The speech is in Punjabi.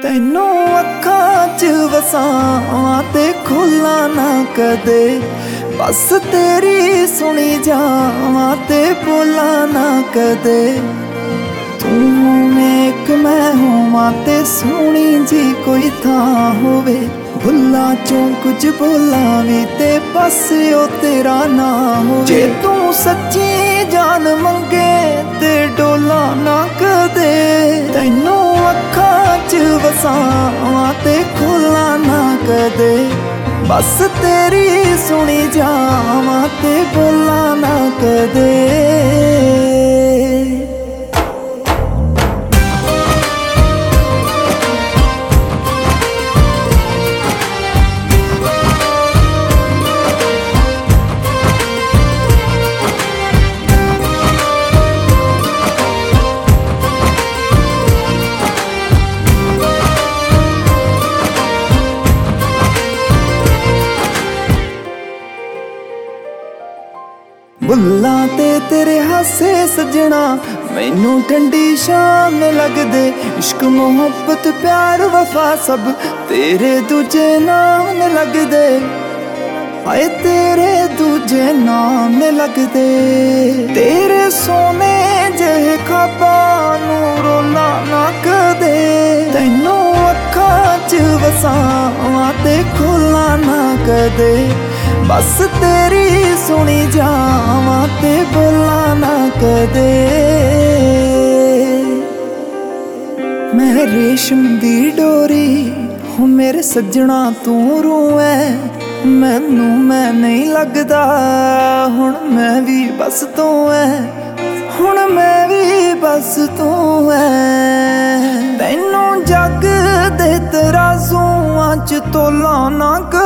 ਤੈਨੂੰ ਅੱਖਾਂ 'ਚ ਵਸਾਵਾਂ ਤੇ ਖੋਲਾਂ ਨਾ ਕਦੇ, ਬਸ ਤੇਰੀ ਸੁਣੀ ਜਾਵਾਂ ਤੇ ਬੋਲਾਂ ਨਾ ਕਦੇ। ਤੂੰ ਹੋਵੇਂ ਇੱਕ ਮੈਂ ਹੋਵਾਂ ਤੇ ਸੋਹਣੀ ਜੀ ਕੋਈ ਥਾਂ ਹੋਵੇ, ਭੁੱਲਾਂ ਚੋਂ ਕੁਝ ਬੋਲਾਂ ਵੀ ਤੇ ਬਸ ਉਹ ਤੇਰਾ ਨਾ ਹੋਵੇ। ਜੇ ਤੂੰ ਸੱਚੀ ਜਾਨ ਮੰਗੇ ਤੇ ਡੋਲਾਂ ਨਾ ਕਦੇ, ਤੈਨੂੰ ਅੱਖਾਂ 'ਚ ਵਸਾਵਾਂ ਤੇ ਖੋਲਾਂ ਨਾ ਕਦੇ, ਬਸ ਤੇਰੀ ਸੁਣੀ ਜਾਵਾਂ ਤੇ ਬੋਲਾਂ ਨਾ ਕਦੇ। ਬੁੱਲਾਂ ਤੇ ਤੇਰੇ ਹਾਸੇ ਸਜਣਾ ਮੈਨੂੰ ਠੰਡੀ ਸ਼ਾਮ ਲੱਗਦੇ, ਇਸ਼ਕ ਮੁਹੱਬਤ ਪਿਆਰ ਵਫਾ ਸਭ ਤੇਰੇ ਦੂਜੇ ਨਾਮ ਲੱਗਦੇ, ਆਏ ਤੇਰੇ ਦੂਜੇ ਨਾਮ ਲੱਗਦੇ। ਤੇਰੇ ਸੋਨੇ ਜਿਹੇ ਖਾਬਾਂ ਨੂੰ ਰੋਲਾ ਨਾ ਕਦੇ, ਤੈਨੂੰ ਅੱਖਾਂ 'ਚ ਵਸਾਵਾਂ ਤੇ ਖੋਲਾਂ ਨਾ ਕਦੇ, ਬਸ ਤੇਰੀ ਸੁਣੀ ਜਾਵਾਂ ਤੇ ਬੋਲਾਂ ਨਾ ਕਦੇ। ਮੈਂ ਰੇਸ਼ਮ ਦੀ ਡੋਰੀ ਹੋ ਮੇਰੇ ਸੱਜਣਾ ਤੂੰ ਰੂਹ ਐ, ਮੈਨੂੰ ਮੈਂ ਨਹੀਂ ਲੱਗਦਾ ਹੁਣ ਮੈਂ ਵੀ ਬਸ ਤੂੰ ਐ, ਹੁਣ ਮੈਂ ਵੀ ਬਸ ਤੂੰ ਐ। ਤੈਨੂੰ ਜੱਗ ਦੇ ਤਰਾਜ਼ੂਆਂ 'ਚ ਤੋਲਾਂ ਨਾ